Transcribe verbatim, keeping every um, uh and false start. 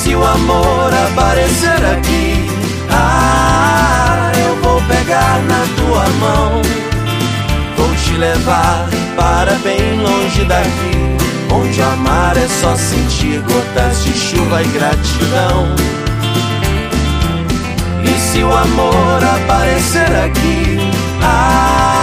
se o amor aparecer aqui, ah, eu vou pegar na tua mão, vou te levar para bem longe daqui, onde amar é só sentir gotas de chuva e gratidão. E se o amor aparecer aqui, ah,